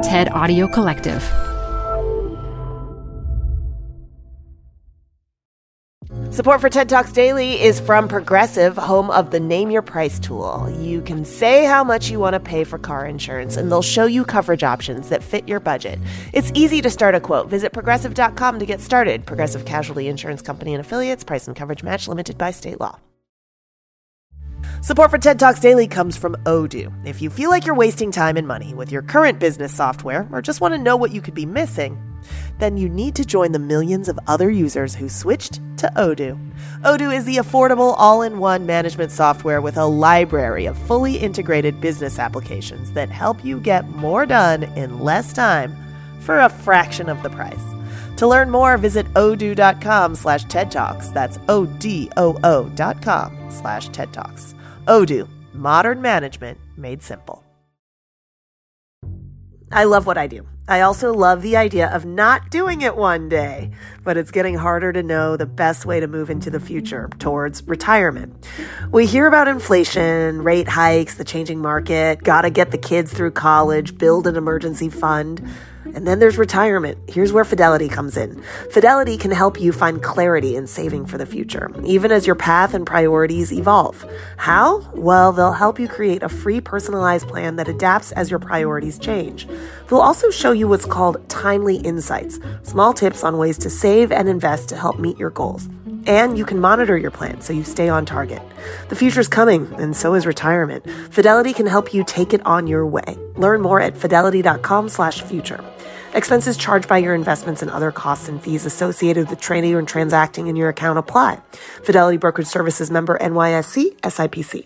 TED Audio Collective. Support for TED Talks Daily is from Progressive, home of the Name Your Price tool. You can say how much you want to pay for car insurance, and they'll show you coverage options that fit your budget. It's easy to start a quote. Visit Progressive.com to get started. Progressive Casualty Insurance Company and Affiliates. Price and coverage match limited by state law. Support for TED Talks Daily comes from Odoo. If you feel like you're wasting time and money with your current business software, or just want to know what you could be missing, then you need to join the millions of other users who switched to Odoo. Odoo is the affordable all-in-one management software with a library of fully integrated business applications that help you get more done in less time for a fraction of the price. To learn more, visit odoo.com/TED Talks. That's ODOO.com/TED Talks. Odoo, modern management made simple. I love what I do. I also love the idea of not doing it one day, but it's getting harder to know the best way to move into the future towards retirement. We hear about inflation, rate hikes, the changing market, gotta get the kids through college, build an emergency fund. And then there's retirement. Here's where Fidelity comes in. Fidelity can help you find clarity in saving for the future, even as your path and priorities evolve. How? Well, they'll help you create a free personalized plan that adapts as your priorities change. They'll also show you what's called timely insights, small tips on ways to save and invest to help meet your goals. And you can monitor your plan so you stay on target. The future's coming, and so is retirement. Fidelity can help you take it on your way. Learn more at fidelity.com/future. Expenses charged by your investments and other costs and fees associated with trading and transacting in your account apply. Fidelity Brokerage Services member NYSE, SIPC.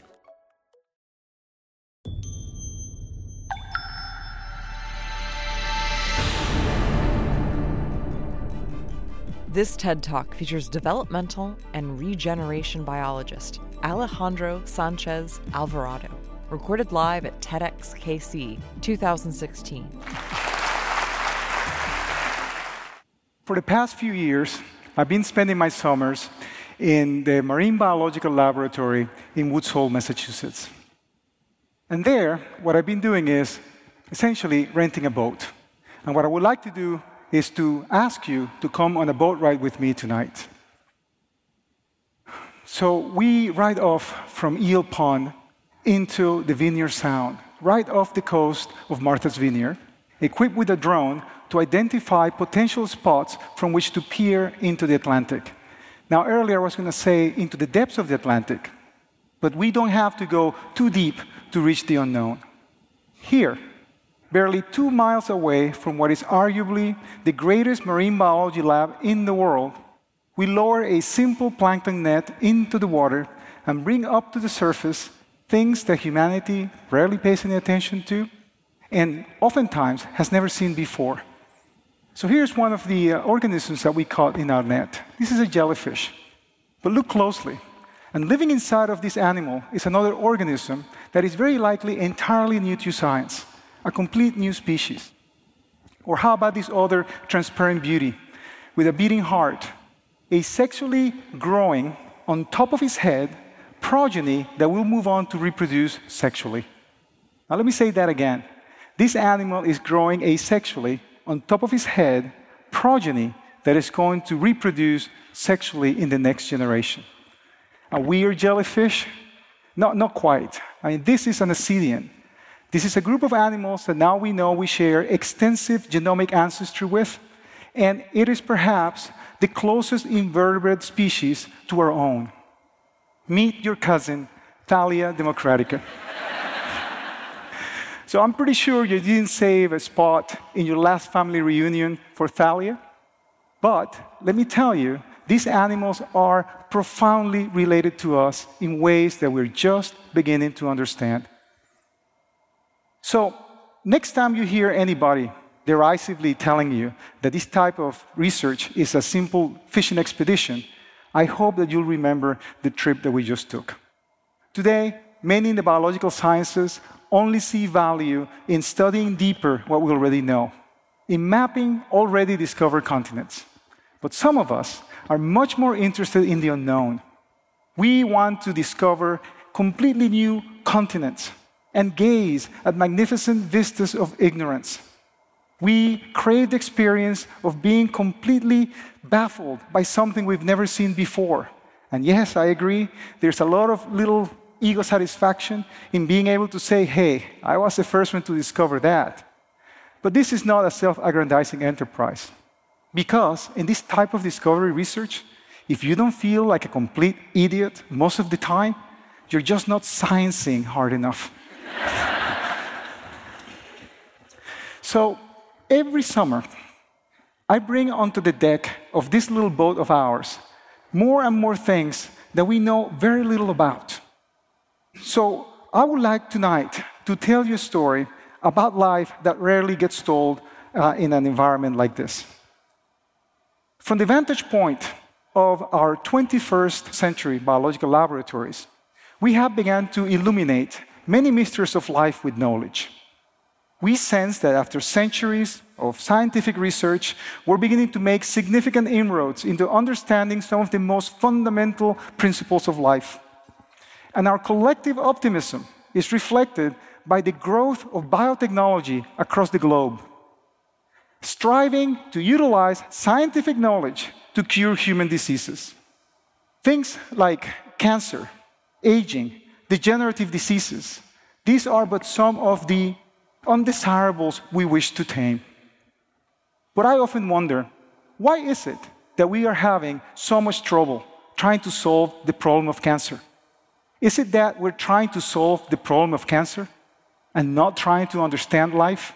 This TED Talk features developmental and regeneration biologist Alejandro Sanchez Alvarado, recorded live at TEDxKC 2016. For the past few years, I've been spending my summers in the Marine Biological Laboratory in Woods Hole, Massachusetts. And there, what I've been doing is essentially renting a boat. And what I would like to do is to ask you to come on a boat ride with me tonight. So we ride off from Eel Pond into the Vineyard Sound, right off the coast of Martha's Vineyard, equipped with a drone to identify potential spots from which to peer into the Atlantic. Now, earlier I was going to say into the depths of the Atlantic, but we don't have to go too deep to reach the unknown. Here, barely 2 miles away from what is arguably the greatest marine biology lab in the world, we lower a simple plankton net into the water and bring up to the surface things that humanity rarely pays any attention to and oftentimes has never seen before. So here's one of the organisms that we caught in our net. This is a jellyfish. But look closely. And living inside of this animal is another organism that is very likely entirely new to science. A complete new species. Or how about this other transparent beauty with a beating heart, a sexually growing on top of his head progeny that will move on to reproduce sexually. Now let me say that again. This animal is growing asexually on top of his head progeny that is going to reproduce sexually in the next generation. A weird jellyfish? Not quite. I mean, this is an ascidian. This is a group of animals that now we know we share extensive genomic ancestry with, and it is perhaps the closest invertebrate species to our own. Meet your cousin, Thalia democratica. So I'm pretty sure you didn't save a spot in your last family reunion for Thalia, but let me tell you, these animals are profoundly related to us in ways that we're just beginning to understand. So, next time you hear anybody derisively telling you that this type of research is a simple fishing expedition, I hope that you'll remember the trip that we just took. Today, many in the biological sciences only see value in studying deeper what we already know, in mapping already discovered continents. But some of us are much more interested in the unknown. We want to discover completely new continents and gaze at magnificent vistas of ignorance. We crave the experience of being completely baffled by something we've never seen before. And yes, I agree, there's a lot of little ego satisfaction in being able to say, hey, I was the first one to discover that. But this is not a self-aggrandizing enterprise. Because in this type of discovery research, if you don't feel like a complete idiot most of the time, you're just not sciencing hard enough. So every summer, I bring onto the deck of this little boat of ours more and more things that we know very little about. So I would like tonight to tell you a story about life that rarely gets told in an environment like this. From the vantage point of our 21st century biological laboratories, we have begun to illuminate many mysteries of life with knowledge. We sense that after centuries of scientific research, we're beginning to make significant inroads into understanding some of the most fundamental principles of life. And our collective optimism is reflected by the growth of biotechnology across the globe, striving to utilize scientific knowledge to cure human diseases. Things like cancer, aging, degenerative diseases, these are but some of the undesirables we wish to tame. But I often wonder, why is it that we are having so much trouble trying to solve the problem of cancer? Is it that we're trying to solve the problem of cancer and not trying to understand life?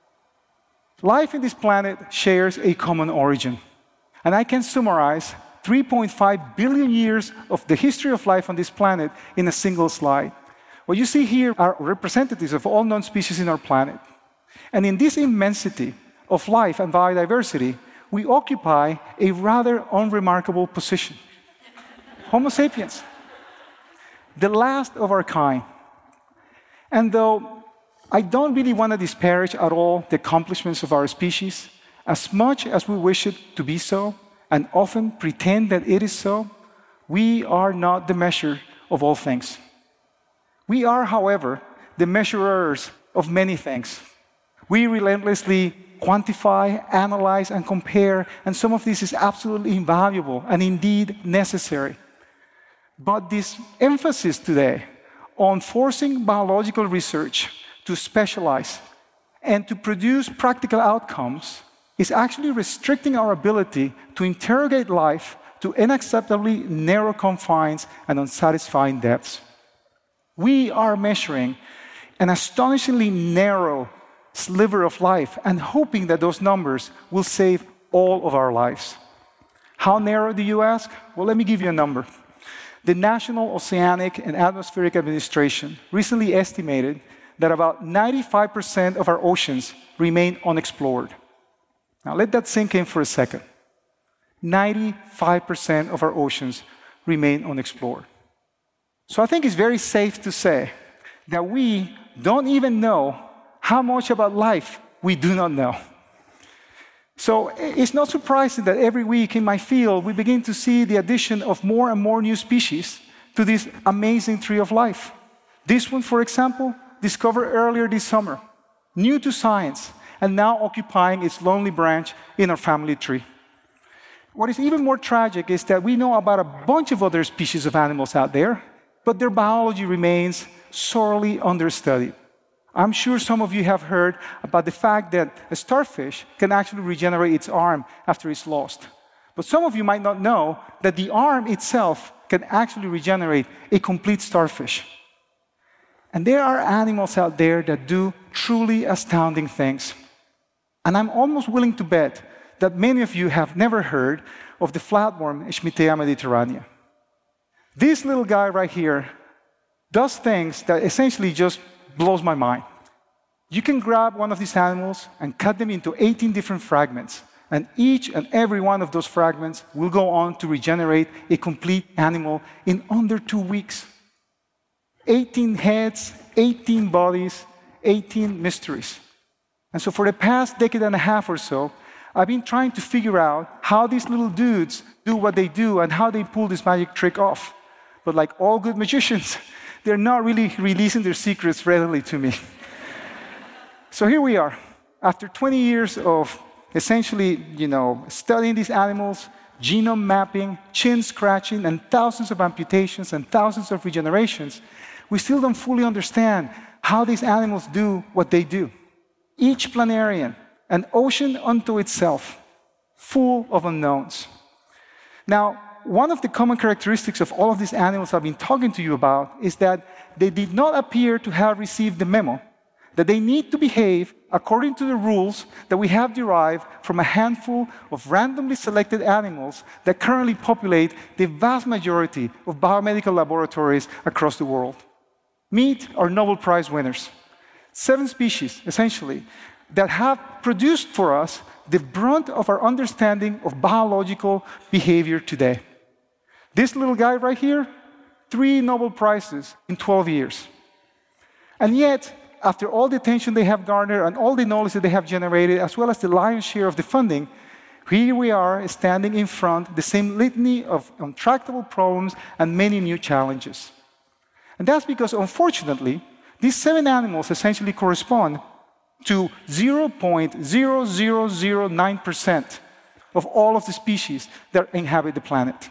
Life in this planet shares a common origin. And I can summarize 3.5 billion years of the history of life on this planet in a single slide. What you see here are representatives of all known species in our planet. And in this immensity of life and biodiversity, we occupy a rather unremarkable position. Homo sapiens, the last of our kind. And though I don't really want to disparage at all the accomplishments of our species, as much as we wish it to be so, and often pretend that it is so, we are not the measure of all things. We are, however, the measurers of many things. We relentlessly quantify, analyze, and compare, and some of this is absolutely invaluable and indeed necessary. But this emphasis today on forcing biological research to specialize and to produce practical outcomes is actually restricting our ability to interrogate life to unacceptably narrow confines and unsatisfying depths. We are measuring an astonishingly narrow sliver of life and hoping that those numbers will save all of our lives. How narrow, do you ask? Well, let me give you a number. The National Oceanic and Atmospheric Administration recently estimated that about 95% of our oceans remain unexplored. Now, let that sink in for a second. 95% of our oceans remain unexplored. So I think it's very safe to say that we don't even know how much about life we do not know. So it's not surprising that every week in my field, we begin to see the addition of more and more new species to this amazing tree of life. This one, for example, discovered earlier this summer, new to science, and now occupying its lonely branch in our family tree. What is even more tragic is that we know about a bunch of other species of animals out there, but their biology remains sorely understudied. I'm sure some of you have heard about the fact that a starfish can actually regenerate its arm after it's lost. But some of you might not know that the arm itself can actually regenerate a complete starfish. And there are animals out there that do truly astounding things. And I'm almost willing to bet that many of you have never heard of the flatworm Schmittea mediterranea. This little guy right here does things that essentially just blows my mind. You can grab one of these animals and cut them into 18 different fragments, and each and every one of those fragments will go on to regenerate a complete animal in under 2 weeks. 18 heads, 18 bodies, 18 mysteries. And so for the past decade and a half or so, I've been trying to figure out how these little dudes do what they do and how they pull this magic trick off. But like all good magicians, they're not really releasing their secrets readily to me. So here we are. after 20 years of essentially, studying these animals, genome mapping, chin scratching, and thousands of amputations and thousands of regenerations, we still don't fully understand how these animals do what they do. Each planarian, an ocean unto itself, full of unknowns. Now, one of the common characteristics of all of these animals I've been talking to you about is that they did not appear to have received the memo that they need to behave according to the rules that we have derived from a handful of randomly selected animals that currently populate the vast majority of biomedical laboratories across the world. Meet our Nobel Prize winners. 7 species, essentially, that have produced for us the brunt of our understanding of biological behavior today. This little guy right here, 3 Nobel Prizes in 12 years. And yet, after all the attention they have garnered and all the knowledge that they have generated, as well as the lion's share of the funding, here we are standing in front of the same litany of intractable problems and many new challenges. And that's because, unfortunately, these 7 animals essentially correspond to 0.0009% of all of the species that inhabit the planet.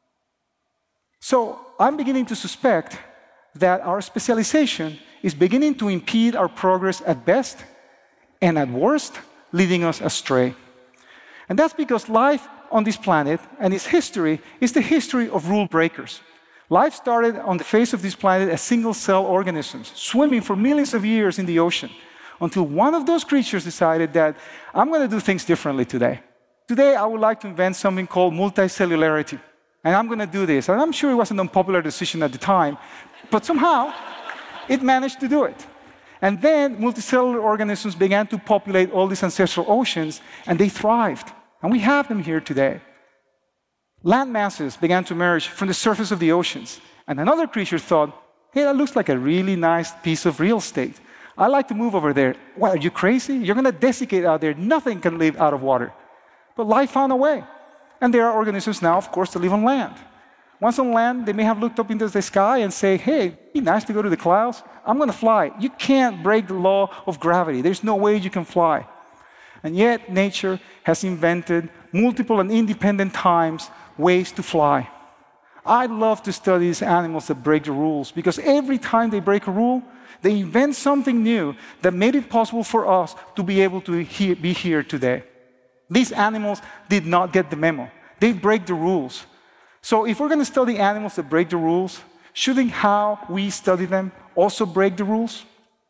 So I'm beginning to suspect that our specialization is beginning to impede our progress at best, and at worst, leading us astray. And that's because life on this planet and its history is the history of rule breakers. Life started on the face of this planet as single-cell organisms, swimming for millions of years in the ocean, until one of those creatures decided that I'm going to do things differently today. Today, I would like to invent something called multicellularity. And I'm going to do this. And I'm sure it was an unpopular decision at the time, but somehow it managed to do it. And then multicellular organisms began to populate all these ancestral oceans, and they thrived. And we have them here today. Land masses began to emerge from the surface of the oceans. And another creature thought, hey, that looks like a really nice piece of real estate. I'd like to move over there. What, are you crazy? You're going to desiccate out there. Nothing can live out of water. But life found a way. And there are organisms now, of course, that live on land. Once on land, they may have looked up into the sky and say, hey, it'd be nice to go to the clouds. I'm going to fly. You can't break the law of gravity. There's no way you can fly. And yet, nature has invented multiple and independent times ways to fly. I love to study these animals that break the rules, because every time they break a rule, they invent something new that made it possible for us to be able to be here today. These animals did not get the memo. They break the rules. So if we're going to study animals that break the rules, shouldn't how we study them also break the rules?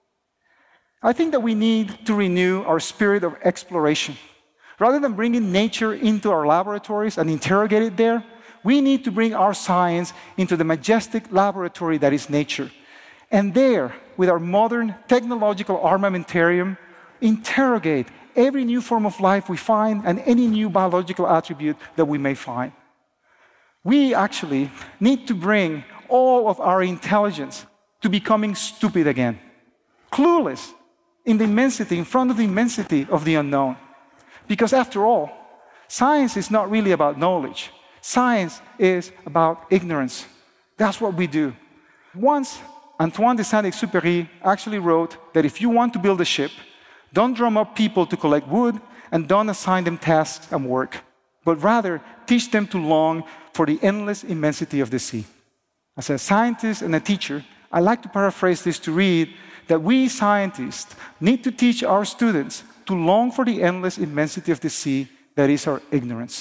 I think that we need to renew our spirit of exploration. Rather than bringing nature into our laboratories and interrogate it there, we need to bring our science into the majestic laboratory that is nature. And there, with our modern technological armamentarium, interrogate every new form of life we find and any new biological attribute that we may find. We actually need to bring all of our intelligence to becoming stupid again, clueless in the immensity, in front of the immensity of the unknown. Because after all, science is not really about knowledge. Science is about ignorance. That's what we do. Once, Antoine de Saint-Exupéry actually wrote that if you want to build a ship, don't drum up people to collect wood and don't assign them tasks and work, but rather teach them to long for the endless immensity of the sea. As a scientist and a teacher, I like to paraphrase this to read that we scientists need to teach our students to long for the endless immensity of the sea that is our ignorance.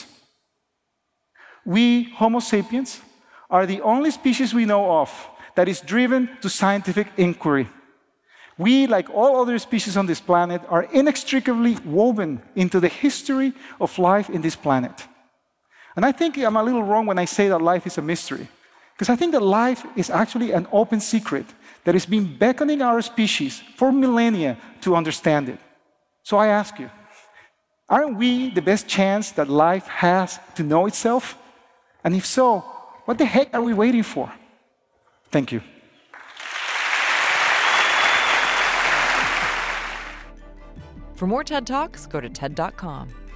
We, Homo sapiens, are the only species we know of that is driven to scientific inquiry. We, like all other species on this planet, are inextricably woven into the history of life in this planet. And I think I'm a little wrong when I say that life is a mystery, because I think that life is actually an open secret that has been beckoning our species for millennia to understand it. So I ask you, aren't we the best chance that life has to know itself? And if so, what the heck are we waiting for? Thank you. For more TED Talks, go to TED.com.